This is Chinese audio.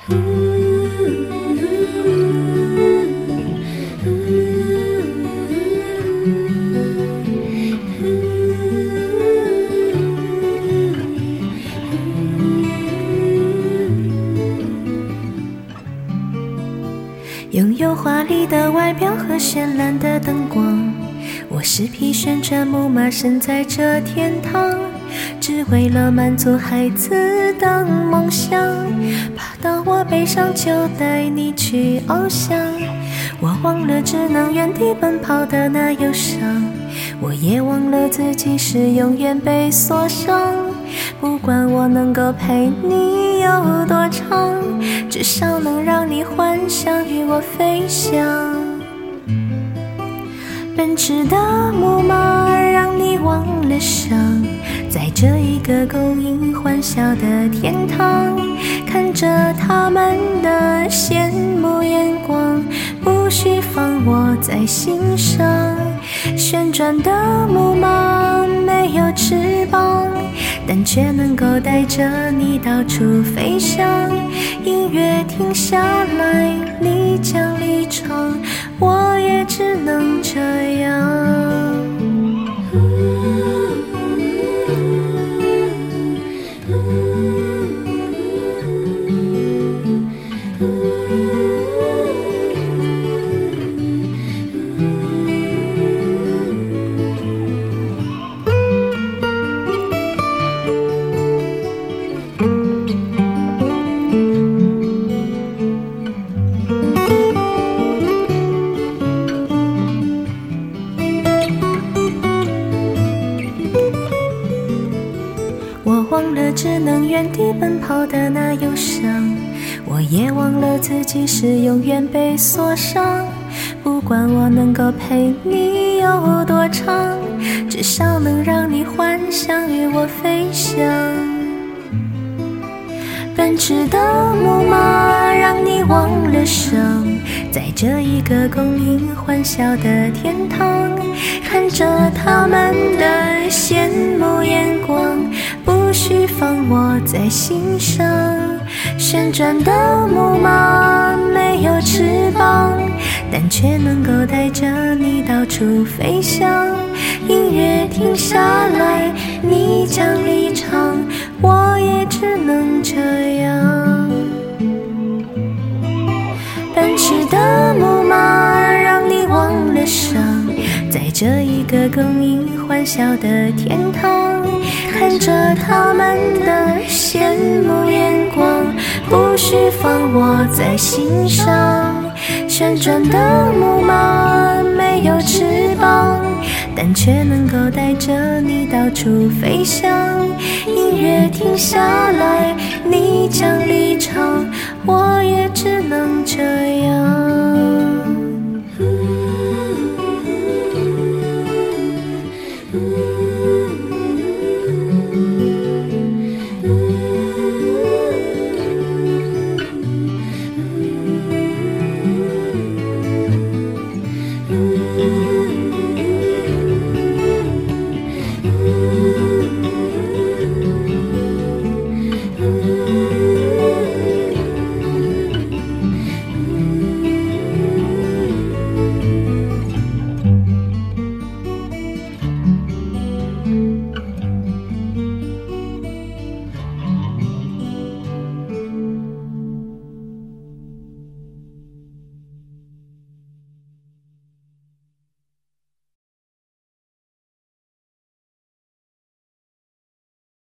拥有华丽的外表和绚烂的灯光，我是匹旋转木马，身在这天堂，只为了满足孩子的梦想。爬到我背上就带你去翱翔，我忘了只能原地奔跑的那忧伤，我也忘了自己是永远被锁上。不管我能够陪你有多长，至少能让你幻想与我飞翔。奔驰的木马让你忘了伤，在这一个供应欢笑的天堂，看着他们的羡慕眼光，不需放我在心上。旋转的木马没有翅膀，但却能够带着你到处飞翔。音乐停下来，你将离场，我也只能这样。我忘了只能原地奔跑的那忧伤，我也忘了自己是永远被锁上。不管我能够陪你有多长，至少能让你幻想与我飞翔。奔驰的木马让你忘了伤，在这一个供应欢笑的天堂，看着他们的羡慕眼光，不需放我在心上。旋转的木马没有翅膀，但却能够带着你到处飞翔。音乐停下来，你将离场，我也只能这样。奔驰的木马让你忘了伤，在这一个供应欢笑的天堂，看着他们的羡慕眼光，不需放我在心上。旋转的木马没有翅膀，但却能够带着你到处飞翔。音乐停下来，你将离场，我也只能这样。